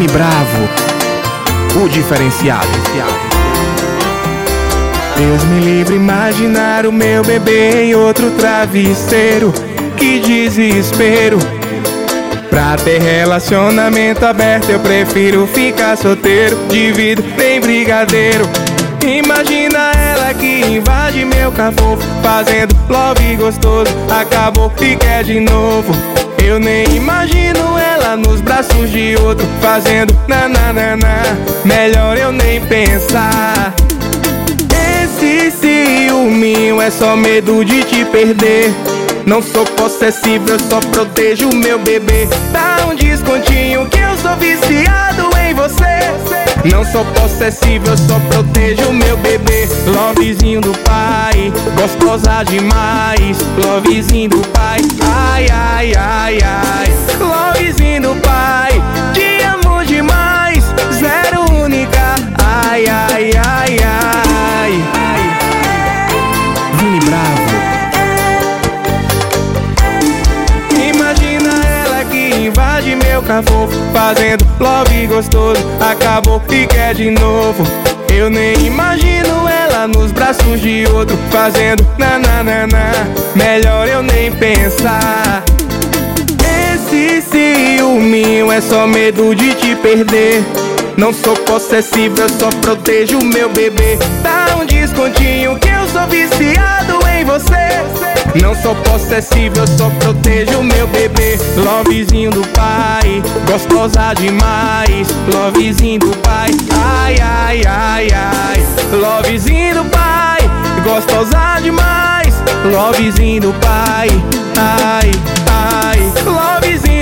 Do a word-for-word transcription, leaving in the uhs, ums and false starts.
Vini Bravo, o diferenciado. Deus me livre imaginar o meu bebê em outro travesseiro. Que desespero. Pra ter relacionamento aberto eu prefiro ficar solteiro. Divido nem brigadeiro. Imagina ela que invade meu cafofo, fazendo love gostoso, acabou e quer de novo. Eu nem imagino ela nos braços de outro, fazendo nananana. Melhor eu nem pensar. Esse ciúminho é só medo de te perder. Não sou possessivo, eu só protejo o meu bebê. Dá um descontinho que eu sou viciado em você. Não sou possessivo, eu só protejo o meu bebê. Lovezinho do pai, gostosa demais. Lovezinho do pai, ai, ai, ai, ai. Lovezinho do pai, te amo demais. Zero única, ai, ai, ai, ai. Vini Bravo. Invade meu cafofo, fazendo love gostoso, acabou e quer de novo. Eu nem imagino ela nos braços de outro, fazendo nananana. Melhor eu nem pensar. Esse ciúminho é só medo de te perder. Não sou possessivo, eu só protejo o meu bebê. Dá um descontinho que eu sou viciado em você. Não sou possessivo, eu só protejo o meu bebê. Lovezinho do pai, gostosa demais. Lovezinho do pai, ai, ai, ai, ai. Lovezinho do pai, gostosa demais. Lovezinho do pai, ai, ai. Lovezinho